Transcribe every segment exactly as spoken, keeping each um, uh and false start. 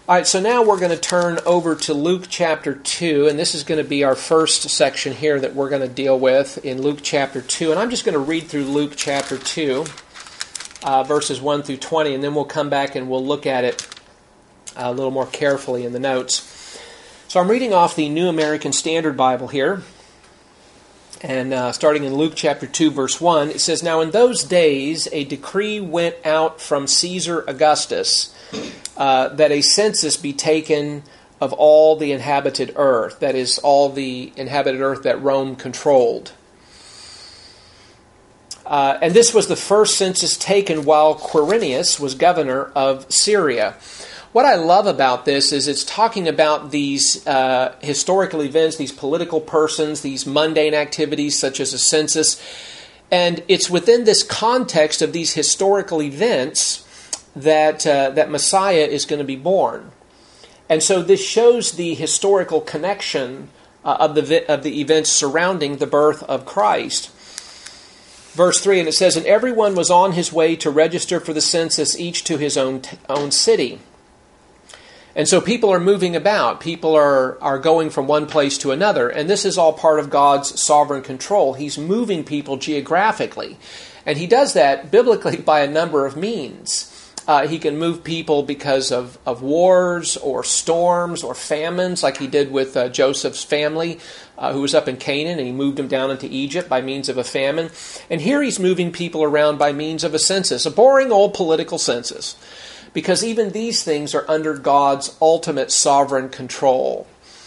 All right, so now we're going to turn over to Luke chapter two, and this is going to be our first section here that we're going to deal with in Luke chapter two. And I'm just going to read through Luke chapter two, uh, verses one through twenty, and then we'll come back and we'll look at it a little more carefully in the notes. So I'm reading off the New American Standard Bible here, and uh, starting in Luke chapter two, verse one, it says, "Now in those days a decree went out from Caesar Augustus, Uh, that a census be taken of all the inhabited earth," that is, all the inhabited earth that Rome controlled. Uh, and this was the first census taken while Quirinius was governor of Syria. What I love about this is it's talking about these uh, historical events, these political persons, these mundane activities such as a census. And it's within this context of these historical events that uh, that Messiah is going to be born. And so this shows the historical connection uh, of the of the events surrounding the birth of Christ. Verse three, and it says, "And everyone was on his way to register for the census, each to his own t- own city." And so people are moving about. People are, are going from one place to another. And this is all part of God's sovereign control. He's moving people geographically. And he does that biblically by a number of means. Uh, he can move people because of, of wars or storms or famines, like he did with uh, Joseph's family, uh, who was up in Canaan, and he moved them down into Egypt by means of a famine. And here he's moving people around by means of a census, a boring old political census, because even these things are under God's ultimate sovereign control.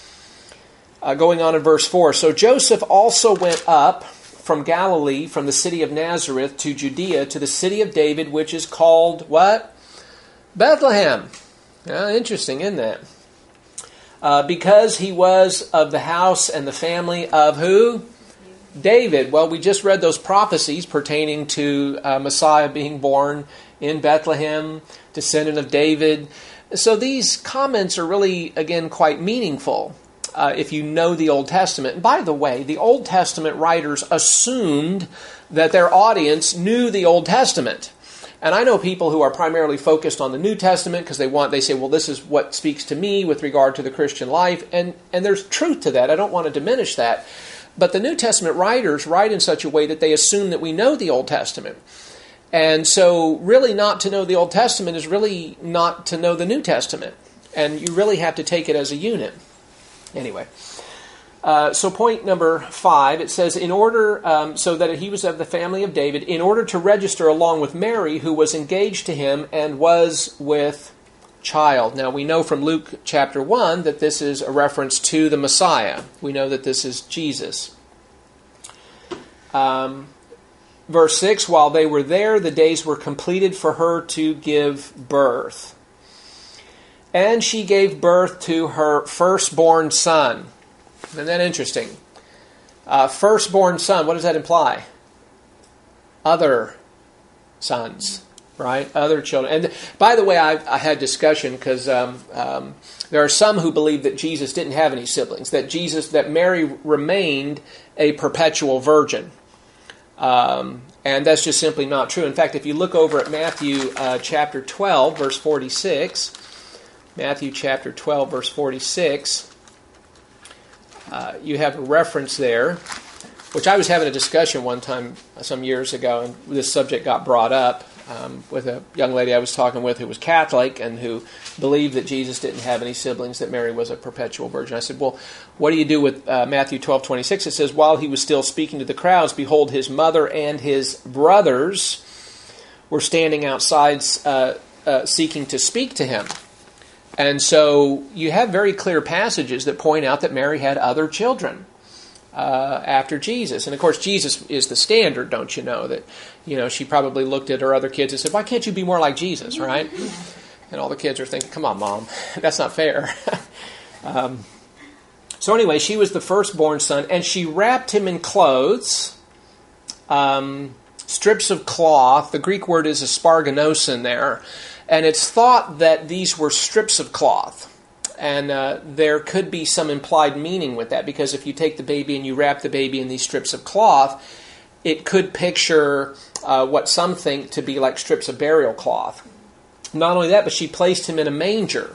Uh, going on in verse four, "So Joseph also went up from Galilee, from the city of Nazareth to Judea, to the city of David, which is called," what? Bethlehem. Uh, interesting, isn't that? Uh, "because he was of the house and the family of" who? David. Well, we just read those prophecies pertaining to uh, Messiah being born in Bethlehem, descendant of David. So these comments are really, again, quite meaningful. Uh, if you know the Old Testament. And by the way, the Old Testament writers assumed that their audience knew the Old Testament. And I know people who are primarily focused on the New Testament because they want, they say, well, this is what speaks to me with regard to the Christian life. And, and there's truth to that. I don't want to diminish that. But the New Testament writers write in such a way that they assume that we know the Old Testament. And so really not to know the Old Testament is really not to know the New Testament. And you really have to take it as a unit. Anyway, uh, so point number five, it says, in order, um, so that he was of the family of David, in order to register along with Mary, who was engaged to him and was with child. Now, we know from Luke chapter one that this is a reference to the Messiah. We know that this is Jesus. Um, verse six, while they were there, the days were completed for her to give birth. And she gave birth to her firstborn son. Isn't that interesting? Uh, firstborn son, what does that imply? Other sons, right? Other children. And by the way, I, I had discussion because um, um, there are some who believe that Jesus didn't have any siblings, that Jesus, that Mary remained a perpetual virgin. Um, and that's just simply not true. In fact, if you look over at Matthew uh, chapter twelve, verse forty-six, Matthew chapter twelve, verse forty-six, uh, you have a reference there, which I was having a discussion one time some years ago, and this subject got brought up um, with a young lady I was talking with who was Catholic and who believed that Jesus didn't have any siblings, that Mary was a perpetual virgin. I said, well, what do you do with uh, Matthew twelve, twenty-six? It says, while he was still speaking to the crowds, behold, his mother and his brothers were standing outside uh, uh, seeking to speak to him. And so you have very clear passages that point out that Mary had other children uh, after Jesus. And of course, Jesus is the standard, don't you know? That, you know, she probably looked at her other kids and said, why can't you be more like Jesus, right? And all the kids are thinking, come on, Mom, that's not fair. um, so anyway, she was the firstborn son, and she wrapped him in clothes, um, strips of cloth. The Greek word is asparganosin there. And it's thought that these were strips of cloth. And uh, there could be some implied meaning with that, because if you take the baby and you wrap the baby in these strips of cloth, it could picture uh, what some think to be like strips of burial cloth. Not only that, but she placed him in a manger,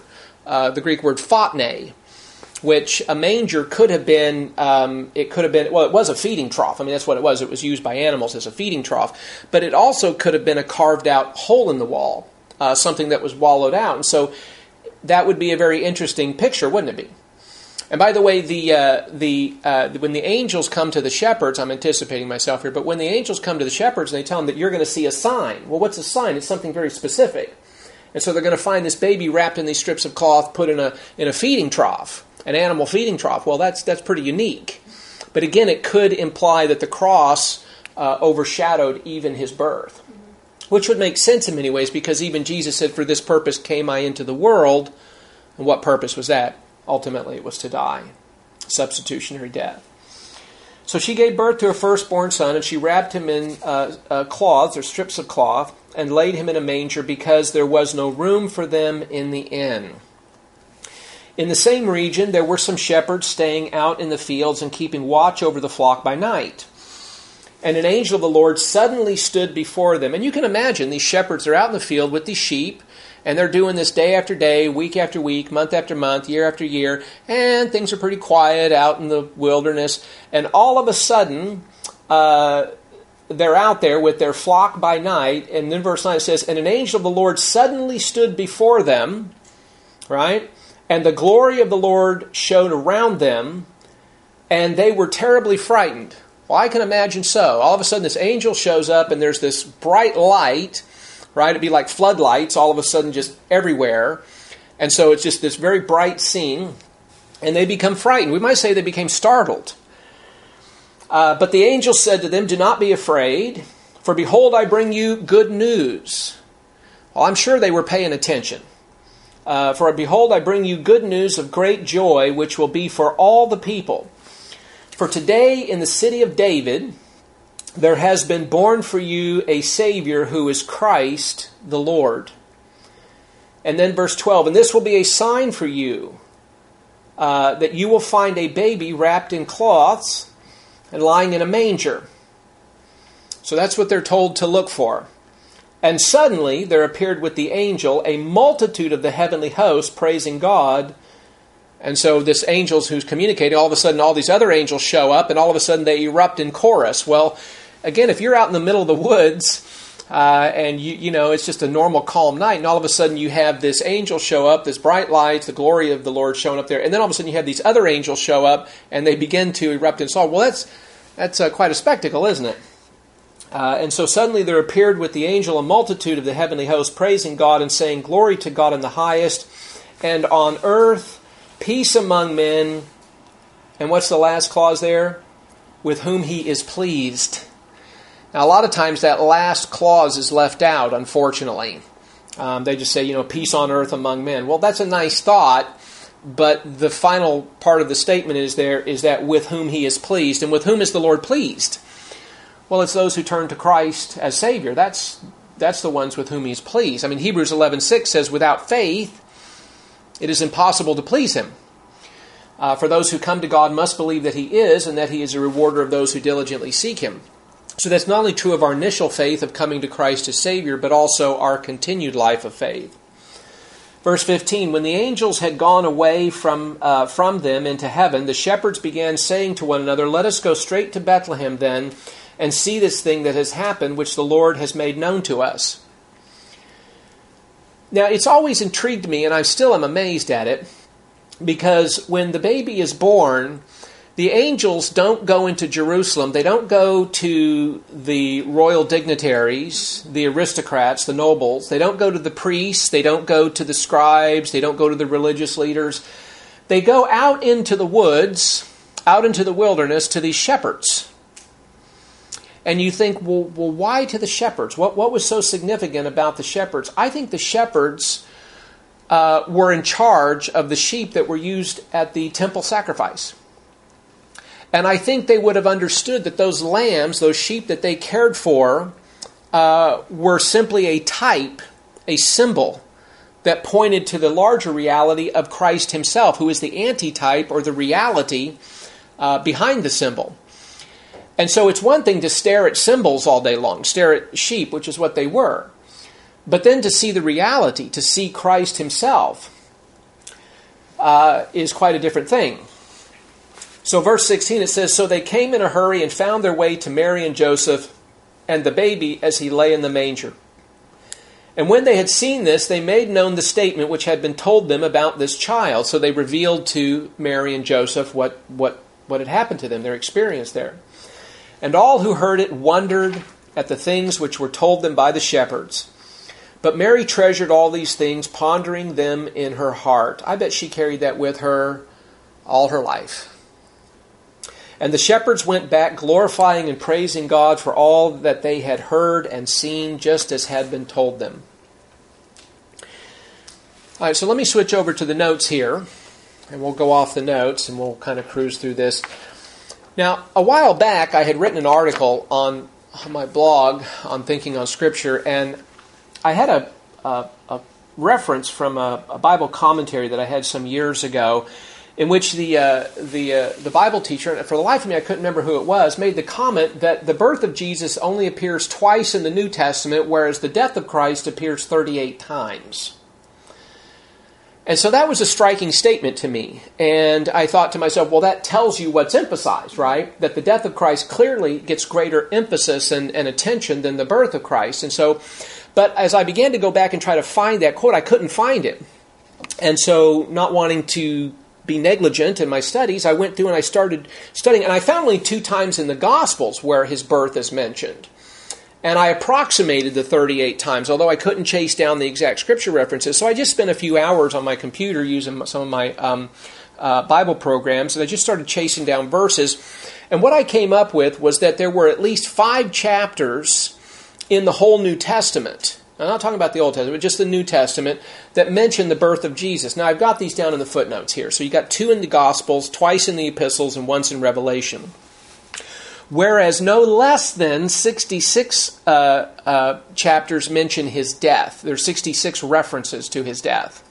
uh, the Greek word photne, which a manger could have been, um, it could have been, well, it was a feeding trough. I mean, that's what it was. It was used by animals as a feeding trough. But it also could have been a carved out hole in the wall, uh, something that was wallowed out. And so that would be a very interesting picture, wouldn't it be? And by the way, the uh, the uh, when the angels come to the shepherds, I'm anticipating myself here, but when the angels come to the shepherds and they tell them that you're going to see a sign. Well, what's a sign? It's something very specific. And so they're going to find this baby wrapped in these strips of cloth, put in a in a feeding trough, an animal feeding trough. Well, that's that's pretty unique. But again, it could imply that the cross uh, overshadowed even his birth, which would make sense in many ways, because even Jesus said, "For this purpose came I into the world." And what purpose was that? Ultimately, it was to die. Substitutionary death. So she gave birth to her firstborn son, and she wrapped him in uh, uh, cloths, or strips of cloth, and laid him in a manger, because there was no room for them in the inn. In the same region, there were some shepherds staying out in the fields and keeping watch over the flock by night. And an angel of the Lord suddenly stood before them. And you can imagine, these shepherds are out in the field with these sheep, and they're doing this day after day, week after week, month after month, year after year, and things are pretty quiet out in the wilderness. And all of a sudden, uh, they're out there with their flock by night, and then verse nine says, and an angel of the Lord suddenly stood before them, right? And the glory of the Lord shone around them, and they were terribly frightened. Well, I can imagine so. All of a sudden, this angel shows up, and there's this bright light, right? It'd be like floodlights all of a sudden just everywhere. And so it's just this very bright scene. And they become frightened. We might say they became startled. Uh, but the angel said to them, do not be afraid, for behold, I bring you good news. Well, I'm sure they were paying attention. Uh, for behold, I bring you good news of great joy, which will be for all the people. For today in the city of David, there has been born for you a Savior who is Christ the Lord. And then verse twelve, and this will be a sign for you, uh, that you will find a baby wrapped in cloths and lying in a manger. So that's what they're told to look for. And suddenly there appeared with the angel a multitude of the heavenly host praising God. And so this angels who's communicating, all of a sudden all these other angels show up, and all of a sudden they erupt in chorus. Well, again, if you're out in the middle of the woods, uh, and you you know it's just a normal calm night, and all of a sudden you have this angel show up, this bright lights, the glory of the Lord showing up there, and then all of a sudden you have these other angels show up, and they begin to erupt in song. Well, that's that's uh, quite a spectacle, isn't it? Uh, and so suddenly there appeared with the angel a multitude of the heavenly host praising God and saying, glory to God in the highest, and on earth peace among men. And what's the last clause there? With whom he is pleased. Now, a lot of times that last clause is left out, unfortunately. Um, they just say, you know, peace on earth among men. Well, that's a nice thought, but the final part of the statement is there is that with whom he is pleased. And with whom is the Lord pleased? Well, it's those who turn to Christ as Savior. That's that's the ones with whom he's pleased. I mean, Hebrews eleven six says, without faith, it is impossible to please him. Uh, for those who come to God must believe that he is, and that he is a rewarder of those who diligently seek him. So that's not only true of our initial faith of coming to Christ as Savior, but also our continued life of faith. Verse fifteen, when the angels had gone away from uh, from them into heaven, the shepherds began saying to one another, let us go straight to Bethlehem then, and see this thing that has happened, which the Lord has made known to us. Now, it's always intrigued me, and I still am amazed at it, because when the baby is born, the angels don't go into Jerusalem. They don't go to the royal dignitaries, the aristocrats, the nobles. They don't go to the priests. They don't go to the scribes. They don't go to the religious leaders. They go out into the woods, out into the wilderness, to these shepherds. And you think, well, well, why to the shepherds? What, what was so significant about the shepherds? I think the shepherds uh, were in charge of the sheep that were used at the temple sacrifice. And I think they would have understood that those lambs, those sheep that they cared for, uh, were simply a type, a symbol that pointed to the larger reality of Christ himself, who is the antitype or the reality uh, behind the symbol. And so it's one thing to stare at symbols all day long, stare at sheep, which is what they were. But then to see the reality, to see Christ himself. uh, is quite a different thing. So verse sixteen, it says, "So they came in a hurry and found their way to Mary and Joseph and the baby as he lay in the manger. And when they had seen this, they made known the statement which had been told them about this child." So they revealed to Mary and Joseph what, what, what had happened to them, their experience there. "And all who heard it wondered at the things which were told them by the shepherds. But Mary treasured all these things, pondering them in her heart." I bet she carried that with her all her life. "And the shepherds went back, glorifying and praising God for all that they had heard and seen, just as had been told them." All right, so let me switch over to the notes here, and we'll go off the notes, and we'll kind of cruise through this. Now, a while back, I had written an article on my blog on Thinking on Scripture, and I had a, a, a reference from a, a Bible commentary that I had some years ago, in which the uh, the uh, the Bible teacher, and for the life of me I couldn't remember who it was, made the comment that the birth of Jesus only appears twice in the New Testament, whereas the death of Christ appears thirty-eight times. And so that was a striking statement to me. And I thought to myself, well, that tells you what's emphasized, right? That the death of Christ clearly gets greater emphasis and, and attention than the birth of Christ. And so, but as I began to go back and try to find that quote, I couldn't find it. And so, not wanting to be negligent in my studies, I went through and I started studying, and I found only two times in the Gospels where his birth is mentioned. And I approximated the thirty-eight times, although I couldn't chase down the exact scripture references. So I just spent a few hours on my computer using some of my um, uh, Bible programs, and I just started chasing down verses. And what I came up with was that there were at least five chapters in the whole New Testament. I'm not talking about the Old Testament, but just the New Testament, that mention the birth of Jesus. Now, I've got these down in the footnotes here. So you got two in the Gospels, twice in the Epistles, and once in Revelation. Whereas no less than sixty-six uh, uh, chapters mention his death. There's sixty-six references to his death.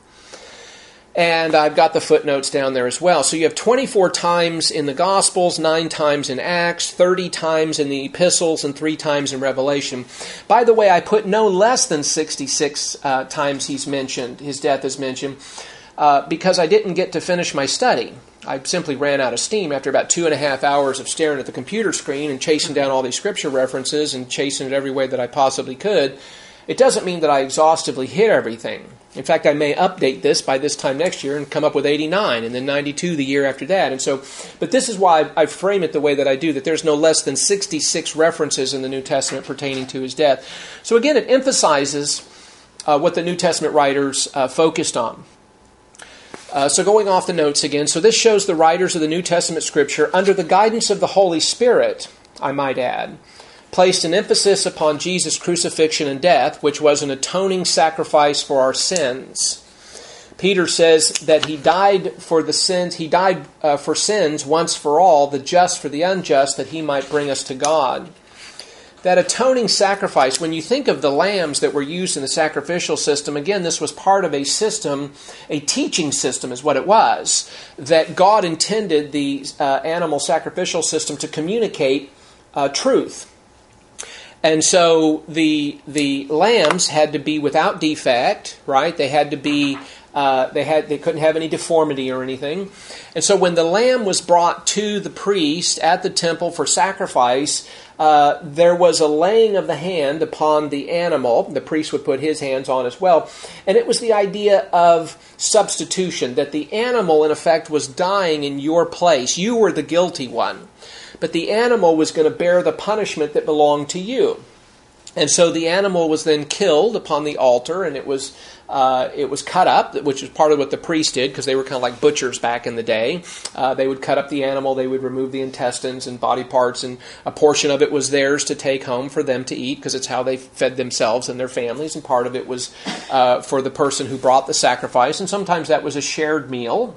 And I've got the footnotes down there as well. So you have twenty-four times in the Gospels, nine times in Acts, thirty times in the Epistles, and three times in Revelation. By the way, I put no less than sixty-six uh, times he's mentioned, his death is mentioned, uh, because I didn't get to finish my study. I simply ran out of steam after about two and a half hours of staring at the computer screen and chasing down all these scripture references and chasing it every way that I possibly could. It doesn't mean that I exhaustively hit everything. In fact, I may update this by this time next year and come up with eighty-nine, and then ninety-two the year after that. And so, but this is why I, I frame it the way that I do, that there's no less than sixty-six references in the New Testament pertaining to his death. So again, it emphasizes uh, what the New Testament writers uh, focused on. Uh, so going off the notes again, so this shows the writers of the New Testament Scripture, under the guidance of the Holy Spirit, I might add, placed an emphasis upon Jesus' crucifixion and death, which was an atoning sacrifice for our sins. Peter says that he died for the sins, he died uh, for sins once for all, the just for the unjust, that he might bring us to God. That atoning sacrifice, when you think of the lambs that were used in the sacrificial system, again, this was part of a system, a teaching system is what it was, that God intended the uh, animal sacrificial system to communicate uh, truth. And so the the lambs had to be without defect, right? They had to be uh, they had they couldn't have any deformity or anything. And so when the lamb was brought to the priest at the temple for sacrifice, uh, there was a laying of the hand upon the animal. The priest would put his hands on as well, and it was the idea of substitution, that the animal in effect was dying in your place. You were the guilty one. But the animal was going to bear the punishment that belonged to you. And so the animal was then killed upon the altar, and it was uh, it was cut up, which was part of what the priest did, because they were kind of like butchers back in the day. Uh, they would cut up the animal, they would remove the intestines and body parts, and a portion of it was theirs to take home for them to eat, because it's how they fed themselves and their families, and part of it was uh, for the person who brought the sacrifice, and sometimes that was a shared meal.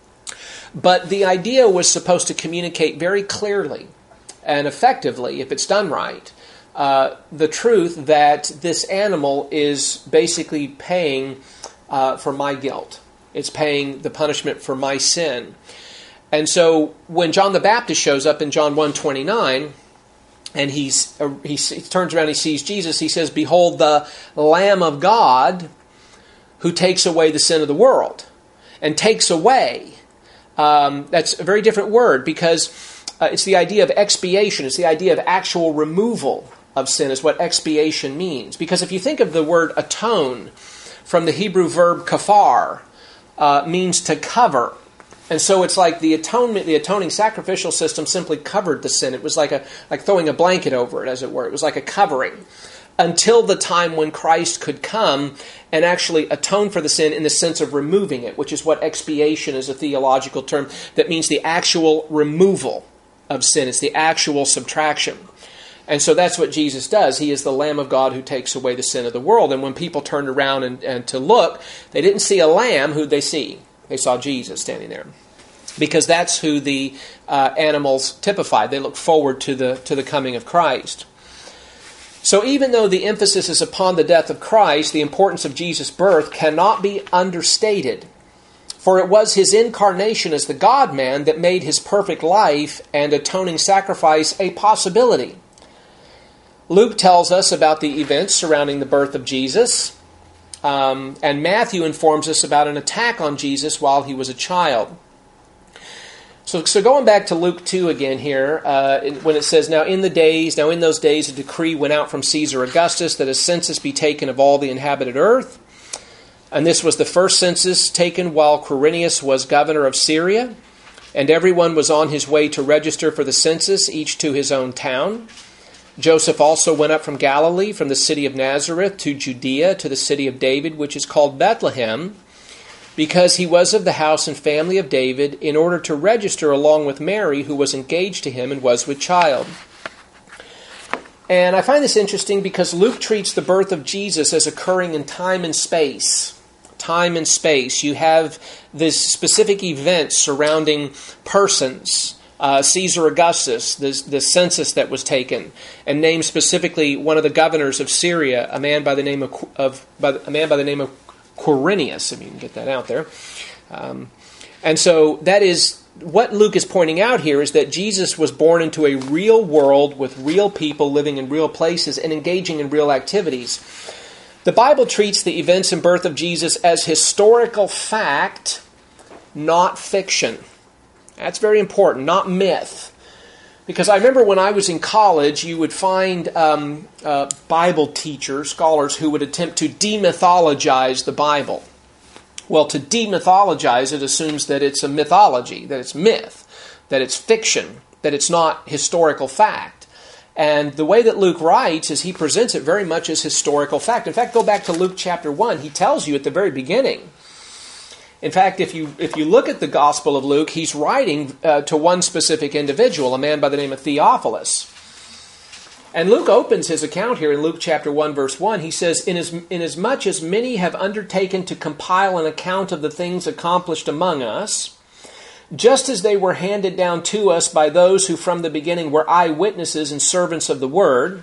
But the idea was supposed to communicate very clearly and effectively, if it's done right, uh, the truth that this animal is basically paying uh, for my guilt. It's paying the punishment for my sin. And so when John the Baptist shows up in John one twenty-nine, and he's, uh, he, he turns around and he sees Jesus, he says, "Behold the Lamb of God who takes away the sin of the world." and takes away. Um, that's a very different word because uh, it's the idea of expiation. It's the idea of actual removal of sin is what expiation means. Because if you think of the word atone from the Hebrew verb kafar, uh, means to cover. And so it's like the atonement, the atoning sacrificial system simply covered the sin. It was like a like throwing a blanket over it, as it were. It was like a covering until the time when Christ could come and actually atone for the sin in the sense of removing it, which is what expiation is, a theological term that means the actual removal of sin. It's the actual subtraction. And so that's what Jesus does. He is the Lamb of God who takes away the sin of the world. And when people turned around and, and to look, they didn't see a lamb. Who'd they see? They saw Jesus standing there. Because that's who the uh, animals typified. They look forward to the to the coming of Christ. So even though the emphasis is upon the death of Christ, the importance of Jesus' birth cannot be understated. For it was his incarnation as the God-man that made his perfect life and atoning sacrifice a possibility. Luke tells us about the events surrounding the birth of Jesus, um, and Matthew informs us about an attack on Jesus while he was a child. So, so going back to Luke two again here, uh, when it says, Now in the days, now in those days a decree went out from Caesar Augustus that a census be taken of all the inhabited earth. And this was the first census taken while Quirinius was governor of Syria. And everyone was on his way to register for the census, each to his own town. Joseph also went up from Galilee, from the city of Nazareth to Judea, to the city of David, which is called Bethlehem, because he was of the house and family of David, in order to register along with Mary, who was engaged to him and was with child. And I find this interesting because Luke treats the birth of Jesus as occurring in time and space. Time and space. You have this specific event surrounding persons. Uh, Caesar Augustus, the, the census that was taken, and named specifically one of the governors of Syria, a man by the name of, of by the, a man by the name of Quirinius, if you can get that out there. Um, and so that is what Luke is pointing out here, is that Jesus was born into a real world with real people living in real places and engaging in real activities. The Bible treats the events and birth of Jesus as historical fact, not fiction. That's very important, not myth. Because I remember when I was in college, you would find um, uh, Bible teachers, scholars, who would attempt to demythologize the Bible. Well, to demythologize it assumes that it's a mythology, that it's myth, that it's fiction, that it's not historical fact. And the way that Luke writes is he presents it very much as historical fact. In fact, go back to Luke chapter one. He tells you at the very beginning. In fact, if you if you look at the Gospel of Luke, he's writing uh, to one specific individual, a man by the name of Theophilus. And Luke opens his account here in Luke chapter one, verse one. He says, Inasmuch as many have undertaken to compile an account of the things accomplished among us, just as they were handed down to us by those who from the beginning were eyewitnesses and servants of the word,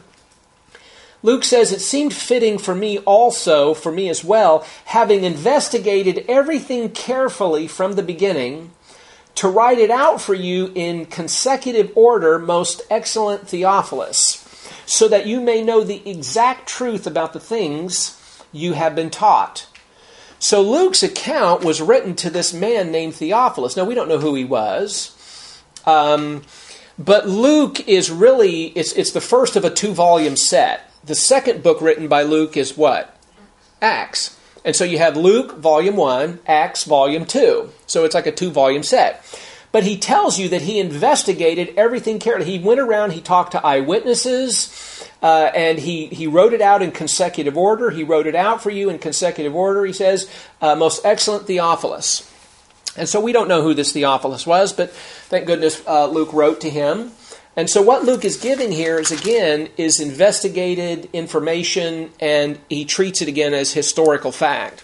Luke says, it seemed fitting for me also, for me as well, having investigated everything carefully from the beginning, to write it out for you in consecutive order, most excellent Theophilus, so that you may know the exact truth about the things you have been taught. So Luke's account was written to this man named Theophilus. Now, we don't know who he was. Um, but Luke is really, it's, it's the first of a two-volume set. The second book written by Luke is what? Acts. And so you have Luke, volume one, Acts, volume two. So it's like a two-volume set. But he tells you that he investigated everything carefully. He went around, he talked to eyewitnesses, uh, and he, he wrote it out in consecutive order. He wrote it out for you in consecutive order. He says, uh, most excellent Theophilus. And so we don't know who this Theophilus was, but thank goodness uh, Luke wrote to him. And so what Luke is giving here is, again, is investigated information, and he treats it, again, as historical fact.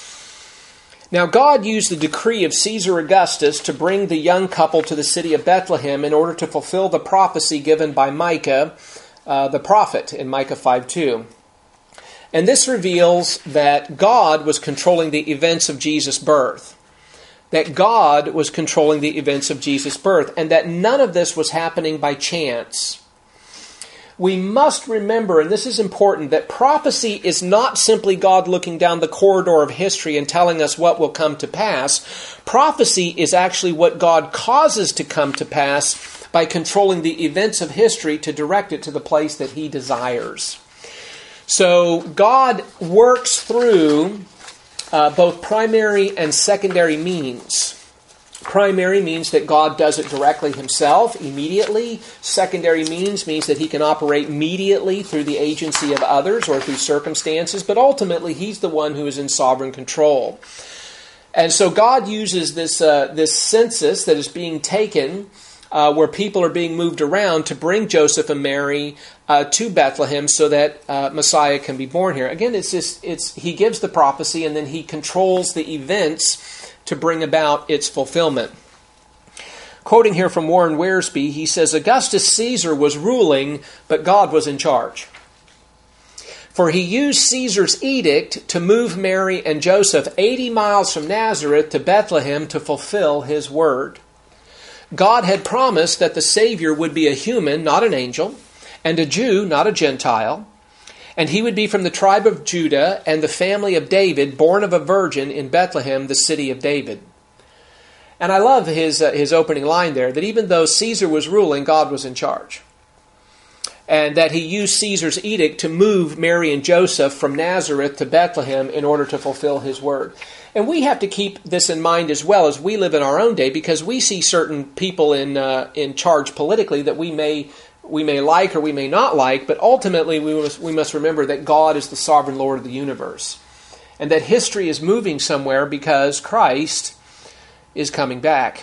Now, God used the decree of Caesar Augustus to bring the young couple to the city of Bethlehem in order to fulfill the prophecy given by Micah, uh, the prophet, in Micah five two. And this reveals that God was controlling the events of Jesus' birth. That God was controlling the events of Jesus' birth, and that none of this was happening by chance. we must remember, and this is important, that prophecy is not simply God looking down the corridor of history and telling us what will come to pass. Prophecy is actually what God causes to come to pass by controlling the events of history to direct it to the place that He desires. So God works through uh, both primary and secondary means. Primary means that God does it directly Himself, immediately. Secondary means means that He can operate mediately through the agency of others or through circumstances, but ultimately He's the one who is in sovereign control. And so God uses this uh, this census that is being taken, uh, where people are being moved around, to bring Joseph and Mary uh, to Bethlehem so that uh, Messiah can be born here. Again, it's just it's He gives the prophecy and then He controls the events to bring about its fulfillment. Quoting here from Warren Wiersbe, he says, Augustus Caesar was ruling, but God was in charge. For He used Caesar's edict to move Mary and Joseph eighty miles from Nazareth to Bethlehem to fulfill His word. God had promised that the Savior would be a human, not an angel, and a Jew, not a Gentile, and He would be from the tribe of Judah and the family of David, born of a virgin in Bethlehem, the city of David. And I love his uh, his opening line there, that even though Caesar was ruling, God was in charge. And that He used Caesar's edict to move Mary and Joseph from Nazareth to Bethlehem in order to fulfill His word. And we have to keep this in mind as well as we live in our own day, because we see certain people in uh, in charge politically that we may we may like or we may not like, but ultimately we must, we must remember that God is the sovereign Lord of the universe, and that history is moving somewhere because Christ is coming back.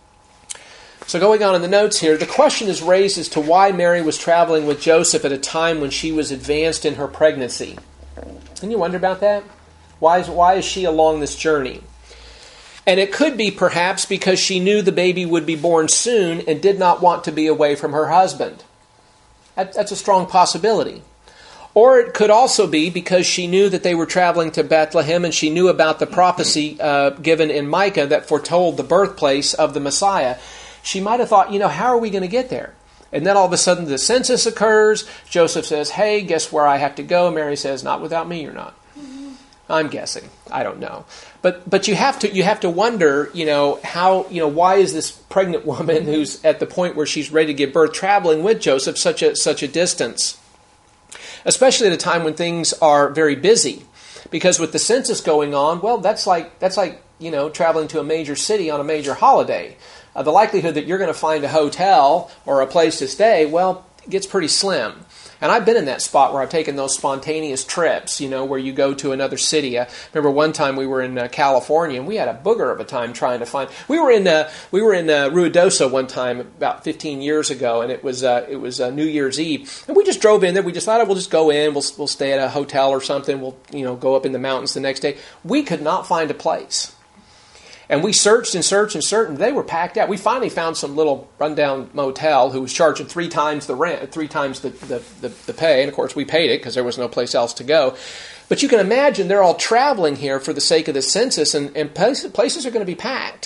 So going on in the notes here, the question is raised as to why Mary was traveling with Joseph at a time when she was advanced in her pregnancy. Can you wonder about that? Why is, why is she along this journey? And it could be perhaps because she knew the baby would be born soon and did not want to be away from her husband. That, that's a strong possibility. Or it could also be because she knew that they were traveling to Bethlehem and she knew about the prophecy uh, given in Micah that foretold the birthplace of the Messiah. She might have thought, you know, how are we going to get there? And then all of a sudden the census occurs. Joseph says, hey, guess where I have to go? Mary says, not without me, you're not. I'm guessing. I don't know. But but you have to you have to wonder, you know, how, you know, why is this pregnant woman who's at the point where she's ready to give birth traveling with Joseph such a such a distance? Especially at a time when things are very busy. Because with the census going on, well, that's like that's like, you know, traveling to a major city on a major holiday. Uh, the likelihood that you're going to find a hotel or a place to stay, well, it gets pretty slim. And I've been in that spot where I've taken those spontaneous trips, you know, where you go to another city. I remember one time we were in uh, California, and we had a booger of a time trying to find. We were in uh, we were in uh, Ruidoso one time about fifteen years ago, and it was uh, it was uh, New Year's Eve, and we just drove in there. We just thought, oh, we'll just go in, we'll we'll stay at a hotel or something. We'll you know go up in the mountains the next day. We could not find a place. And we searched and searched and searched, and they were packed out. We finally found some little rundown motel who was charging three times the rent, three times the, the, the, the pay. And, of course, we paid it because there was no place else to go. But you can imagine they're all traveling here for the sake of the census, and, and places, places are going to be packed.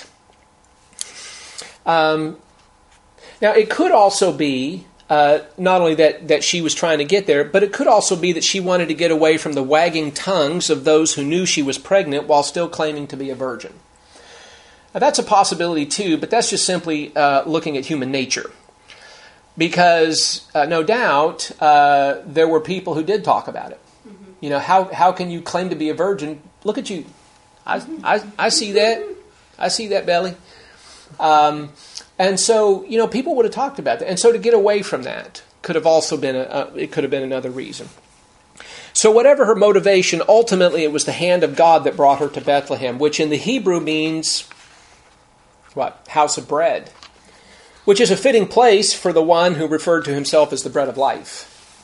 Um, now, it could also be uh, not only that, that she was trying to get there, but it could also be that she wanted to get away from the wagging tongues of those who knew she was pregnant while still claiming to be a virgin. Now, that's a possibility too, but that's just simply uh, looking at human nature. Because, uh, no doubt, uh, there were people who did talk about it. Mm-hmm. You know, how how can you claim to be a virgin? Look at you. I, I, I see that. I see that belly. Um, and so, you know, people would have talked about that. And so to get away from that could have also been, a, uh, it could have been another reason. So whatever her motivation, ultimately it was the hand of God that brought her to Bethlehem, which in the Hebrew means... what? House of bread. Which is a fitting place for the one who referred to himself as the bread of life.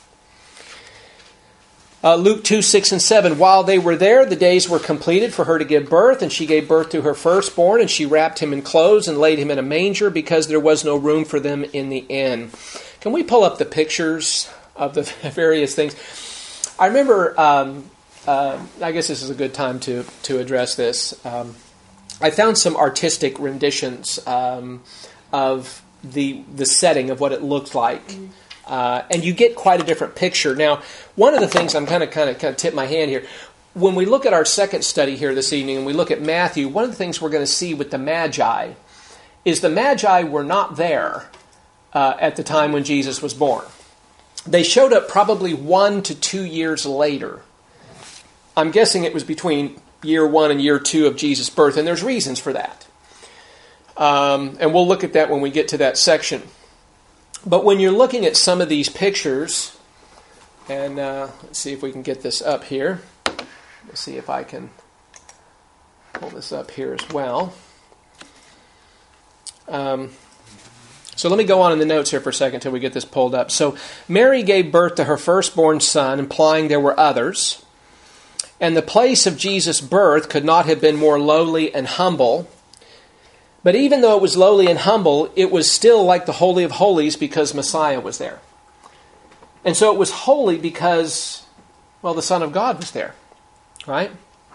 Uh, Luke two, six, and seven. While they were there, the days were completed for her to give birth, and she gave birth to her firstborn, and she wrapped him in clothes and laid him in a manger because there was no room for them in the inn. Can we pull up the pictures of the various things? I remember, um, uh, I guess this is a good time to, to address this. Um, I found some artistic renditions um, of the the setting of what it looked like Uh, and you get quite a different picture. Now, one of the things I'm kind of kind of kind of tip my hand here. When we look at our second study here this evening, and we look at Matthew, one of the things we're going to see with the Magi is the Magi were not there uh, at the time when Jesus was born. They showed up probably one to two years later. I'm guessing it was between year one and year two of Jesus' birth, and there's reasons for that. Um, and we'll look at that when we get to that section. But when you're looking at some of these pictures, and uh, let's see if we can get this up here. Let's see if I can pull this up here as well. Um, so let me go on in the notes here for a second until we get this pulled up. So Mary gave birth to her firstborn son, implying there were others. And the place of Jesus' birth could not have been more lowly and humble. But even though it was lowly and humble, it was still like the Holy of Holies because Messiah was there. And so it was holy because, well, the Son of God was there. Right?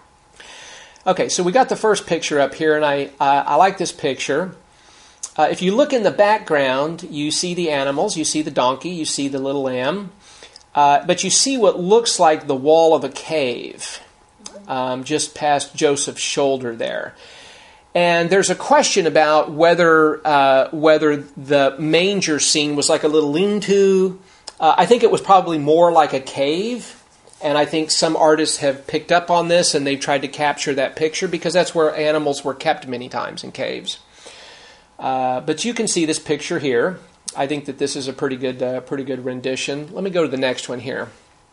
Okay, so we got the first picture up here, and I, uh, I like this picture. Uh, if you look in the background, you see the animals, you see the donkey, you see the little lamb. Uh, but you see what looks like the wall of a cave um, just past Joseph's shoulder there. And there's a question about whether uh, whether the manger scene was like a little lean-to. Uh, I think it was probably more like a cave. And I think some artists have picked up on this and they've tried to capture that picture because that's where animals were kept many times, in caves. Uh, but you can see this picture here. I think that this is a pretty good, uh, pretty good rendition. Let me go to the next one here.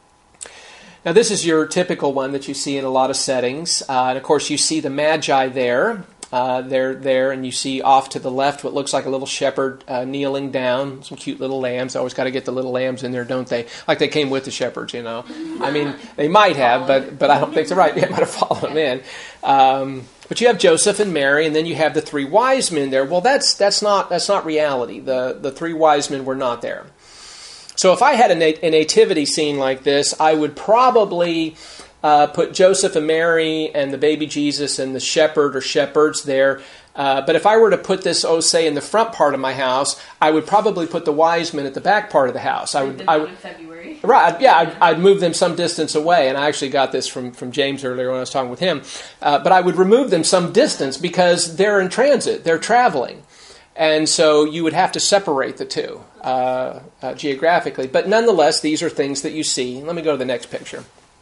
Now, this is your typical one that you see in a lot of settings. Uh, and, of course, you see the Magi there. Uh, they're there, and you see off to the left what looks like a little shepherd uh, kneeling down, some cute little lambs. Always got to get the little lambs in there, don't they? Like they came with the shepherds, you know. I mean, they might have, but but I don't think they're right. They might have followed them in. Um, but you have Joseph and Mary, and then you have the three wise men there. Well, that's that's not that's not reality. The the three wise men were not there. So if I had a, nat- a nativity scene like this, I would probably uh, put Joseph and Mary and the baby Jesus and the shepherd or shepherds there. Uh, but if I were to put this, oh, say, in the front part of my house, I would probably put the wise men at the back part of the house. I would, I would, in February. Right? Yeah, I'd, I'd move them some distance away, and I actually got this from, from James earlier when I was talking with him. Uh, but I would remove them some distance because they're in transit, they're traveling, and so you would have to separate the two uh, uh, geographically. But nonetheless, these are things that you see. Let me go to the next picture.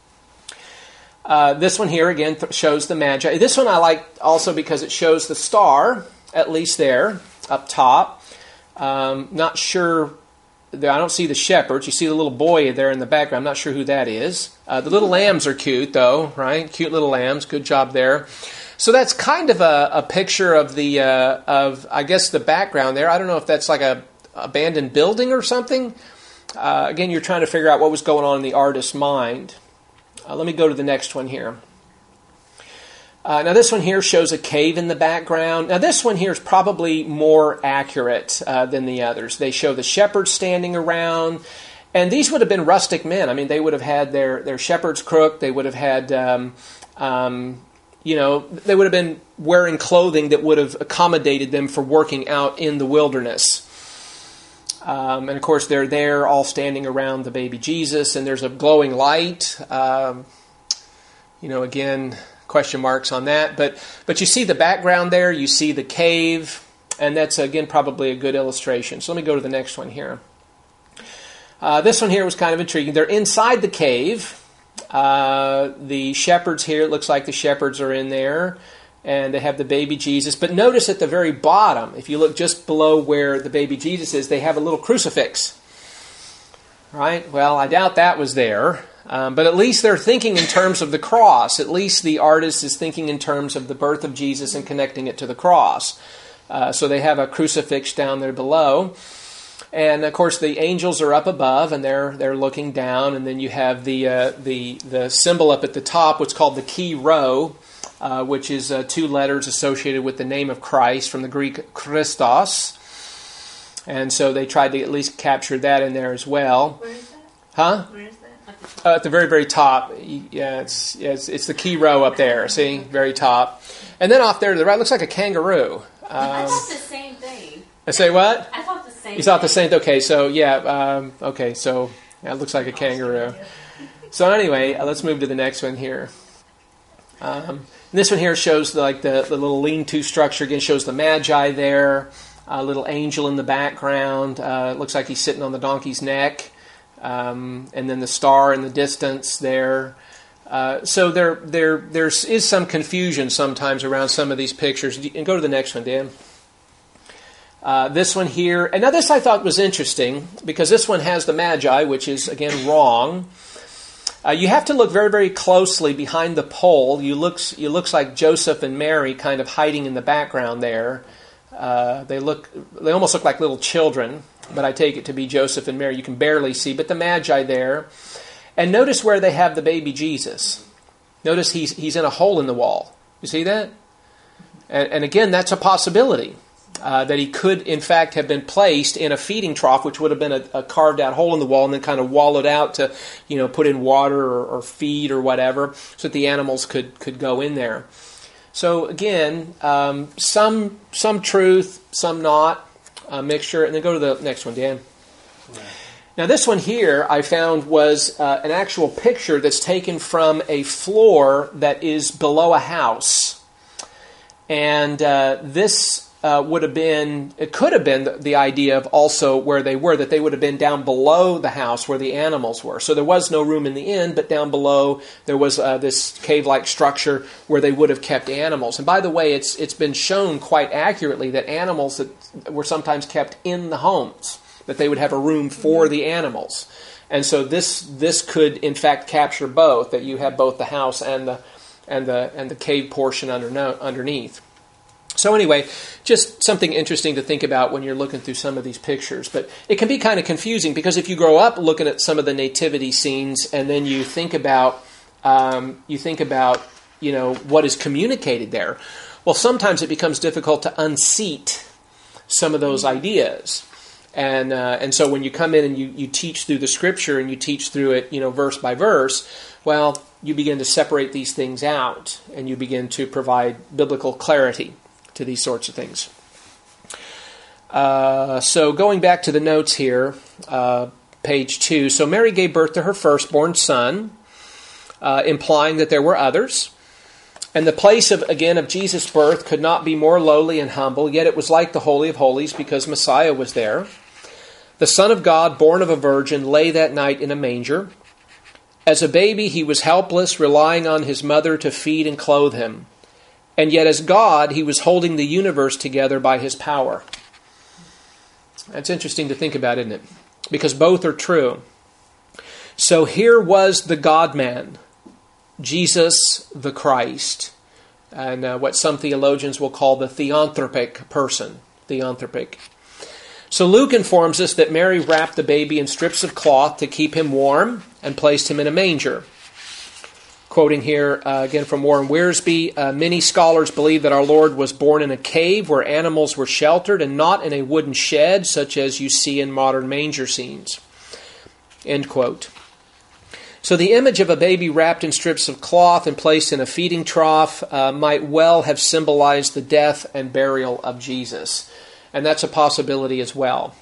Uh, this one here, again, th- shows the Magi. This one I like also because it shows the star, at least there, up top. Um, not sure, there, I don't see the shepherds. You see the little boy there in the background. I'm not sure who that is. Uh, the little lambs are cute, though, right? Cute little lambs. Good job there. So that's kind of a, a picture of the, uh, of I guess, the background there. I don't know if that's like a abandoned building or something. Uh, again, you're trying to figure out what was going on in the artist's mind. Uh, let me go to the next one here. Uh, now this one here shows a cave in the background. Now this one here is probably more accurate uh, than the others. They show the shepherds standing around. And these would have been rustic men. I mean, they would have had their, their shepherd's crook. They would have had, um, um, you know, they would have been wearing clothing that would have accommodated them for working out in the wilderness. Um, and, of course, they're there all standing around the baby Jesus, and there's a glowing light. Um, you know, again, question marks on that. But but you see the background there. You see the cave, and that's, again, probably a good illustration. So let me go to the next one here. Uh, this one here was kind of intriguing. They're inside the cave. Uh, the shepherds here, it looks like the shepherds are in there. And they have the baby Jesus. But notice at the very bottom, if you look just below where the baby Jesus is, they have a little crucifix. Right? Well, I doubt that was there. Um, but at least they're thinking in terms of the cross. At least the artist is thinking in terms of the birth of Jesus and connecting it to the cross. Uh, so they have a crucifix down there below. And, of course, the angels are up above, and they're they're looking down. And then you have the uh, the the symbol up at the top, what's called the Chi Rho, Uh, which is uh, two letters associated with the name of Christ from the Greek Christos. And so they tried to at least capture that in there as well. Where is that? Huh? Where is that? Uh, at the very, very top. Yeah, it's it's, it's the Chi Rho up there, see? Very top. And then off there to the right, looks like a kangaroo. Um, I thought the same thing. I say what? I thought the same You thought the thing. same. Okay, so yeah. Um, okay, so yeah, it looks like a kangaroo. So anyway, uh, let's move to the next one here. Um, this one here shows the, like the, the little lean-to structure. Again, shows the Magi there. A little angel in the background. Uh, looks like he's sitting on the donkey's neck. Um, and then the star in the distance there. Uh, so there, there, there is some confusion sometimes around some of these pictures. And go to the next one, Dan. Uh, this one here, and now this I thought was interesting because this one has the Magi, which is again wrong. Uh, you have to look very, very closely behind the pole. You looks, you looks like Joseph and Mary kind of hiding in the background there. Uh, they look, they almost look like little children, but I take it to be Joseph and Mary. You can barely see, but the Magi there. And notice where they have the baby Jesus. Notice he's he's in a hole in the wall. You see that? And, and again, that's a possibility. Uh, that he could, in fact, have been placed in a feeding trough, which would have been a, a carved-out hole in the wall, and then kind of wallowed out to, you know, put in water or, or feed or whatever, so that the animals could could go in there. So again, um, some some truth, some not, a mixture. And then go to the next one, Dan. Right. Now this one here I found was uh, an actual picture that's taken from a floor that is below a house, and uh, this. Uh, would have been, it could have been the, the idea of also where they were, that they would have been down below the house where the animals were. So there was no room in the inn, but down below there was uh, this cave-like structure where they would have kept animals. And by the way, it's it's been shown quite accurately that animals that were sometimes kept in the homes, that they would have a room for the animals. And so this this could in fact capture both, that you have both the house and the and the and the cave portion under, underneath. So anyway, just something interesting to think about when you're looking through some of these pictures. But it can be kind of confusing because if you grow up looking at some of the nativity scenes and then you think about, um, you think about, you know, what is communicated there, well, sometimes it becomes difficult to unseat some of those ideas. And uh, and so when you come in and you, you teach through the Scripture and you teach through it, you know, verse by verse, well, you begin to separate these things out and you begin to provide biblical clarity to these sorts of things. Uh, so going back to the notes here, uh, page two. So Mary gave birth to her firstborn son, uh, implying that there were others. And the place, of again, of Jesus' birth could not be more lowly and humble, yet it was like the Holy of Holies because Messiah was there. The Son of God, born of a virgin, lay that night in a manger. As a baby, he was helpless, relying on his mother to feed and clothe him. And yet as God, he was holding the universe together by his power. That's interesting to think about, isn't it? Because both are true. So here was the God-man, Jesus the Christ, and uh, what some theologians will call the theanthropic person. Theanthropic. So Luke informs us that Mary wrapped the baby in strips of cloth to keep him warm and placed him in a manger. Quoting here uh, again from Warren Wiersbe, uh, many scholars believe that our Lord was born in a cave where animals were sheltered and not in a wooden shed such as you see in modern manger scenes. End quote. So the image of a baby wrapped in strips of cloth and placed in a feeding trough uh, might well have symbolized the death and burial of Jesus. And that's a possibility as well.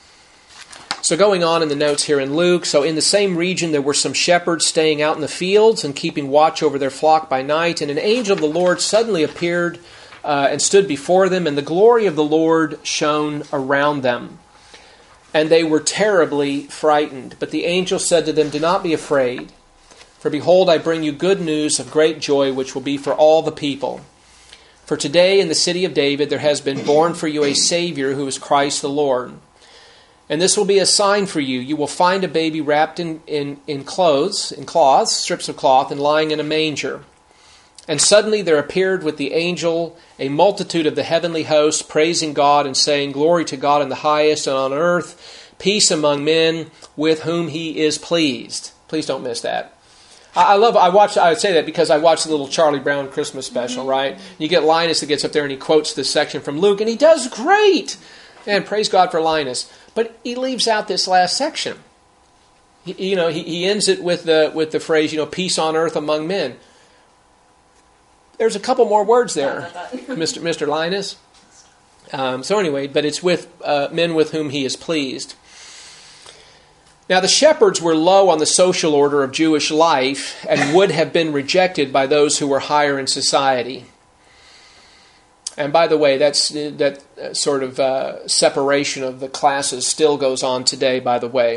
So going on in the notes here in Luke, so in the same region there were some shepherds staying out in the fields and keeping watch over their flock by night, and an angel of the Lord suddenly appeared uh, and stood before them, and the glory of the Lord shone around them. And they were terribly frightened. But the angel said to them, "Do not be afraid, for behold, I bring you good news of great joy, which will be for all the people. For today in the city of David there has been born for you a Savior who is Christ the Lord. And this will be a sign for you. You will find a baby wrapped in, in, in clothes, in cloths, strips of cloth, and lying in a manger." And suddenly there appeared with the angel a multitude of the heavenly hosts, praising God and saying, "Glory to God in the highest, and on earth peace among men with whom he is pleased." Please don't miss that. I love, I watch, I would say that because I watched the little Charlie Brown Christmas special, right? You get Linus that gets up there and he quotes this section from Luke, and he does great. And praise God for Linus. But he leaves out this last section. He, you know, he, he ends it with the with the phrase, you know, peace on earth among men. There's a couple more words there, Mister Mister Linus. Um, so anyway, but it's with uh, men with whom he is pleased. Now the shepherds were low on the social order of Jewish life and would have been rejected by those who were higher in society. And by the way, that's that sort of uh, separation of the classes still goes on today, by the way.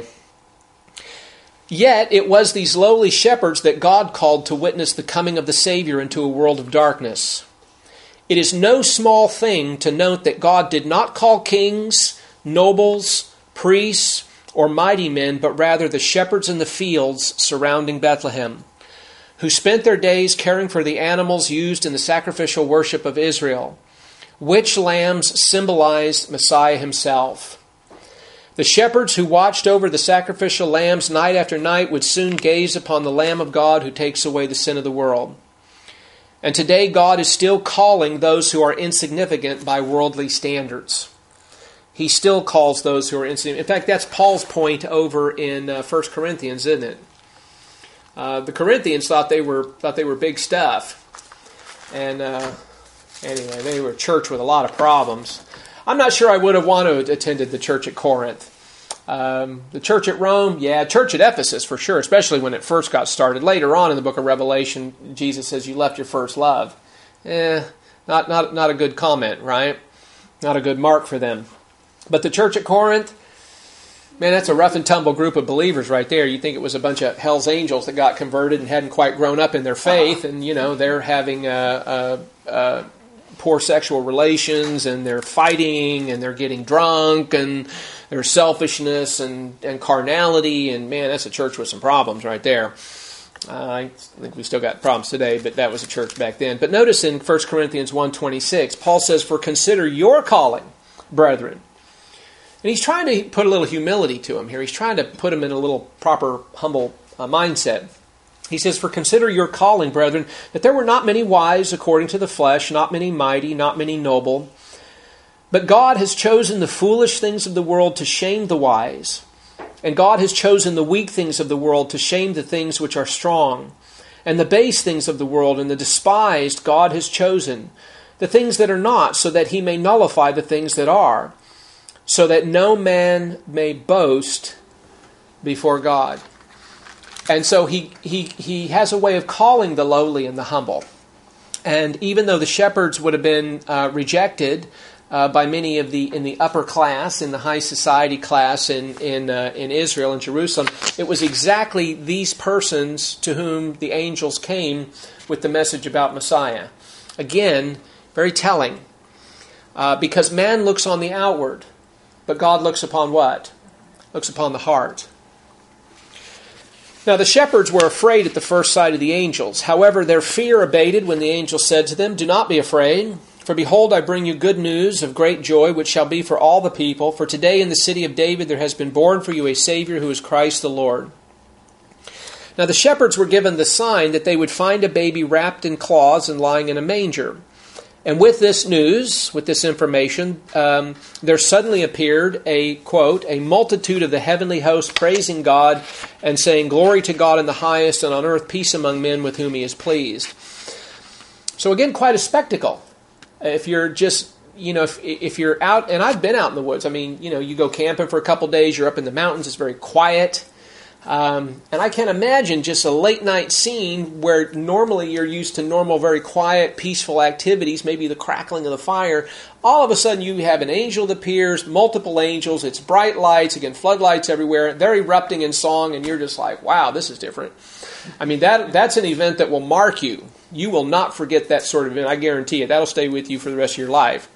Yet it was these lowly shepherds that God called to witness the coming of the Savior into a world of darkness. It is no small thing to note that God did not call kings, nobles, priests, or mighty men, but rather the shepherds in the fields surrounding Bethlehem, who spent their days caring for the animals used in the sacrificial worship of Israel, which lambs symbolized Messiah himself. The shepherds who watched over the sacrificial lambs night after night would soon gaze upon the Lamb of God who takes away the sin of the world. And today God is still calling those who are insignificant by worldly standards. He still calls those who are insignificant. In fact, that's Paul's point over in uh, First Corinthians, isn't it? Uh, the Corinthians thought they were thought they were big stuff. And uh, anyway, they were a church with a lot of problems. I'm not sure I would have wanted to have attended the church at Corinth. Um, the church at Rome, yeah, church at Ephesus for sure, especially when it first got started. Later on in the book of Revelation, Jesus says you left your first love. Eh, not, not, not a good comment, right? Not a good mark for them. But the church at Corinth, man, that's a rough and tumble group of believers right there. You think it was a bunch of hell's angels that got converted and hadn't quite grown up in their faith, and, you know, they're having a, a, a poor sexual relations, and they're fighting, and they're getting drunk, and there's selfishness and, and carnality, and man, that's a church with some problems right there. Uh, I think we still got problems today, but that was a church back then. But notice in First Corinthians one twenty-six, Paul says, "For consider your calling, brethren." And he's trying to put a little humility to him here. He's trying to put him in a little proper, humble uh, mindset. He says, "For consider your calling, brethren, that there were not many wise according to the flesh, not many mighty, not many noble. But God has chosen the foolish things of the world to shame the wise. And God has chosen the weak things of the world to shame the things which are strong. And the base things of the world and the despised God has chosen, the things that are not, so that he may nullify the things that are, so that no man may boast before God." And so he, he, he has a way of calling the lowly and the humble. And even though the shepherds would have been uh, rejected uh, by many of the in the upper class, in the high society class in in uh, in Israel and Jerusalem, it was exactly these persons to whom the angels came with the message about Messiah. Again, very telling, uh, because man looks on the outward, but God looks upon what? Looks upon the heart. Now the shepherds were afraid at the first sight of the angels. However, their fear abated when the angel said to them, "Do not be afraid, for behold, I bring you good news of great joy, which shall be for all the people. For today in the city of David there has been born for you a Savior, who is Christ the Lord." Now the shepherds were given the sign that they would find a baby wrapped in cloths and lying in a manger. And with this news, with this information, um, there suddenly appeared a, quote, "a multitude of the heavenly host praising God and saying, Glory to God in the highest, and on earth peace among men with whom he is pleased." So again, quite a spectacle. If you're just, you know, if, if you're out, and I've been out in the woods. I mean, you know, you go camping for a couple days, you're up in the mountains, it's very quiet. Um, and I can't imagine just a late night scene where normally you're used to normal, very quiet, peaceful activities, maybe the crackling of the fire. All of a sudden you have an angel that appears, multiple angels, it's bright lights, again, floodlights everywhere, they're erupting in song, and you're just like, wow, this is different. I mean, that that's an event that will mark you. You will not forget that sort of event, I guarantee it. That'll stay with you for the rest of your life.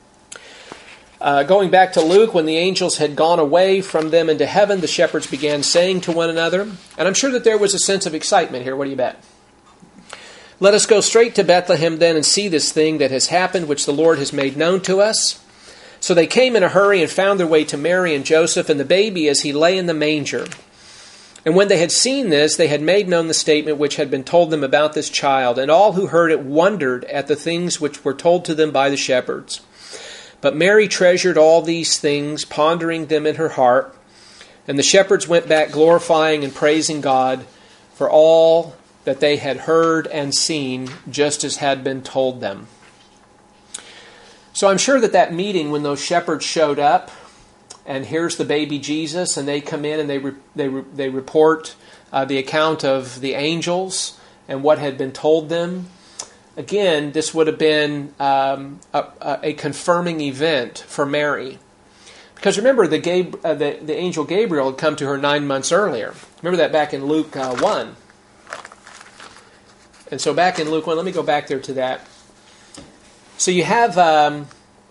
Uh, going back to Luke, when the angels had gone away from them into heaven, the shepherds began saying to one another, and I'm sure that there was a sense of excitement here. What do you bet? "Let us go straight to Bethlehem then and see this thing that has happened, which the Lord has made known to us." So they came in a hurry and found their way to Mary and Joseph and the baby as he lay in the manger. And when they had seen this, they had made known the statement which had been told them about this child, and all who heard it wondered at the things which were told to them by the shepherds. But Mary treasured all these things, pondering them in her heart. And the shepherds went back glorifying and praising God for all that they had heard and seen, just as had been told them. So I'm sure that that meeting when those shepherds showed up, and here's the baby Jesus, and they come in and they re, they re, they report uh, the account of the angels and what had been told them. Again, this would have been um, a, a confirming event for Mary. Because remember, the, Gab- uh, the, the angel Gabriel had come to her nine months earlier. Remember that back in Luke uh, one. And so back in Luke one, let me go back there to that. So you have, um,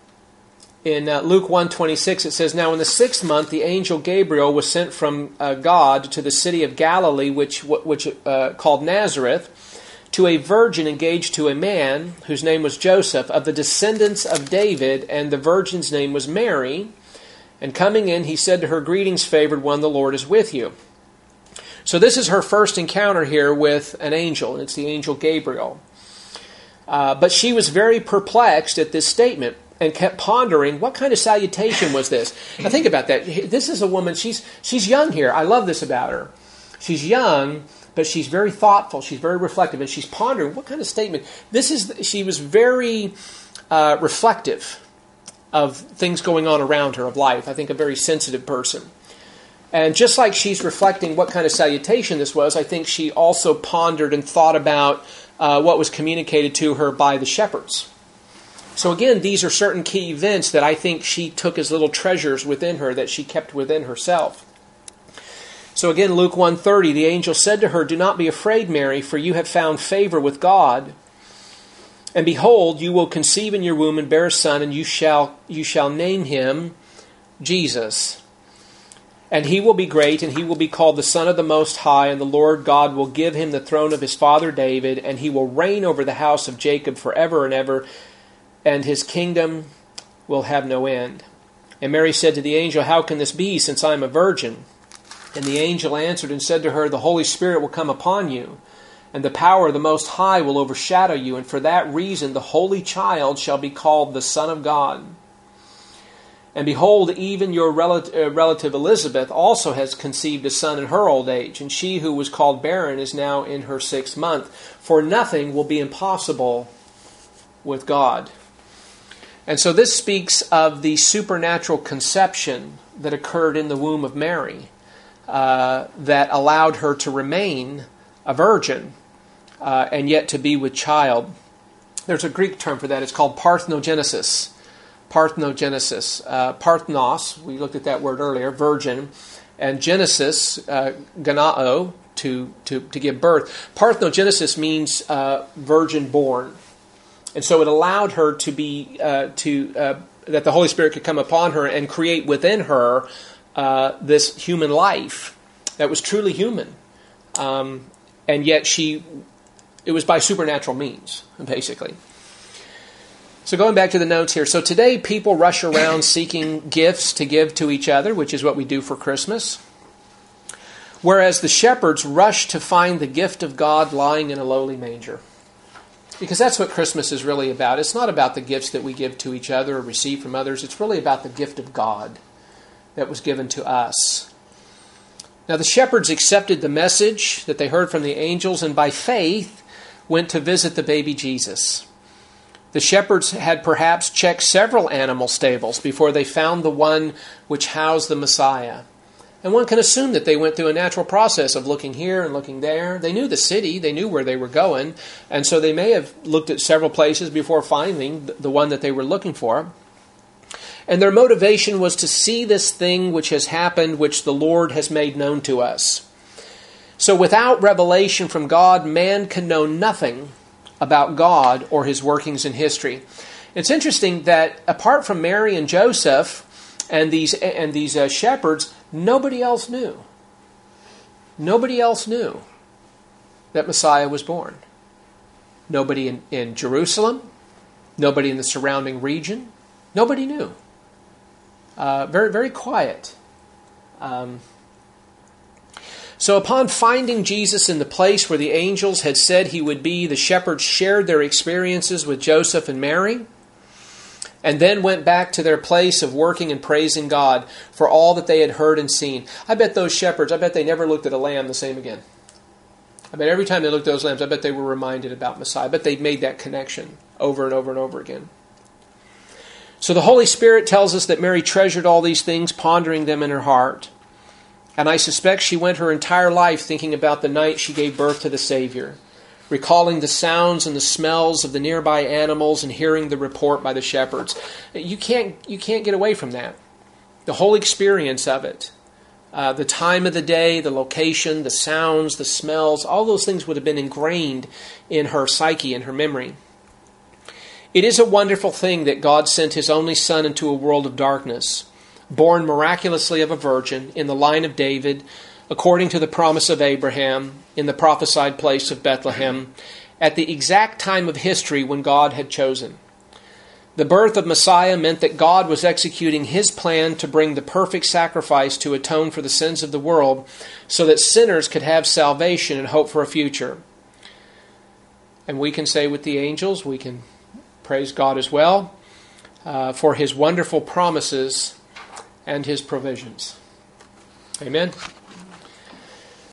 in uh, Luke one twenty-six, it says, "Now in the sixth month, the angel Gabriel was sent from uh, God to the city of Galilee, which, which uh, called Nazareth, to a virgin engaged to a man whose name was Joseph, of the descendants of David, and the virgin's name was Mary. And coming in, he said to her, 'Greetings, favored one, the Lord is with you.'" So this is her first encounter here with an angel, and it's the angel Gabriel. Uh, but she was very perplexed at this statement and kept pondering, what kind of salutation was this? Now think about that. This is a woman, she's she's young here. I love this about her. She's young, but she's very thoughtful. She's very reflective, and she's pondering, what kind of statement? This is. She was very uh, reflective of things going on around her, of life. I think a very sensitive person. And just like she's reflecting what kind of salutation this was, I think she also pondered and thought about uh, what was communicated to her by the shepherds. So again, these are certain key events that I think she took as little treasures within her that she kept within herself. So again, Luke one thirty, the angel said to her, "Do not be afraid, Mary, for you have found favor with God. And behold, you will conceive in your womb and bear a son, and you shall you shall name him Jesus. And he will be great, and he will be called the Son of the Most High, and the Lord God will give him the throne of his father David, and he will reign over the house of Jacob forever and ever, and his kingdom will have no end." And Mary said to the angel, "How can this be, since I am a virgin?" And the angel answered and said to her, "The Holy Spirit will come upon you, and the power of the Most High will overshadow you, and for that reason the Holy Child shall be called the Son of God. And behold, even your relative Elizabeth also has conceived a son in her old age, and she who was called barren is now in her sixth month. For nothing will be impossible with God." And so this speaks of the supernatural conception that occurred in the womb of Mary, uh, that allowed her to remain a virgin, uh, and yet to be with child. There's a Greek term for that. It's called parthenogenesis. Parthenogenesis. Uh, parthnos, we looked at that word earlier, virgin, and genesis, uh, ganao, to, to, to give birth. Parthenogenesis means uh, virgin born. And so it allowed her to be, uh, to uh, that the Holy Spirit could come upon her and create within her uh, this human life that was truly human. Um, and yet she, it was by supernatural means, basically. So going back to the notes here. So today people rush around seeking gifts to give to each other, which is what we do for Christmas. Whereas the shepherds rushed to find the gift of God lying in a lowly manger. Because that's what Christmas is really about. It's not about the gifts that we give to each other or receive from others. It's really about the gift of God that was given to us. Now the shepherds accepted the message that they heard from the angels, and by faith went to visit the baby Jesus. The shepherds had perhaps checked several animal stables before they found the one which housed the Messiah. And one can assume that they went through a natural process of looking here and looking there. They knew the city, they knew where they were going, and so they may have looked at several places before finding the one that they were looking for. And their motivation was to see this thing which has happened, which the Lord has made known to us. So without revelation from God, man can know nothing about God or his workings in history. It's interesting that apart from Mary and Joseph and these and these uh, shepherds, nobody else knew. Nobody else knew that Messiah was born. Nobody in, in Jerusalem, nobody in the surrounding region, nobody knew. Uh, very, very quiet. Um, So upon finding Jesus in the place where the angels had said he would be, the shepherds shared their experiences with Joseph and Mary, and then went back to their place of working and praising God for all that they had heard and seen. I bet those shepherds, I bet they never looked at a lamb the same again. I bet every time they looked at those lambs, I bet they were reminded about Messiah. I bet they made that connection over and over and over again. So the Holy Spirit tells us that Mary treasured all these things, pondering them in her heart. And I suspect she went her entire life thinking about the night she gave birth to the Savior, recalling the sounds and the smells of the nearby animals and hearing the report by the shepherds. You can't, you can't get away from that. The whole experience of it. Uh, the time of the day, the location, the sounds, the smells, all those things would have been ingrained in her psyche and her memory. It is a wonderful thing that God sent His only Son into a world of darkness, born miraculously of a virgin in the line of David, according to the promise of Abraham, in the prophesied place of Bethlehem, at the exact time of history when God had chosen. The birth of Messiah meant that God was executing His plan to bring the perfect sacrifice to atone for the sins of the world so that sinners could have salvation and hope for a future. And we can say with the angels, we can praise God as well uh, for His wonderful promises and His provisions. Amen.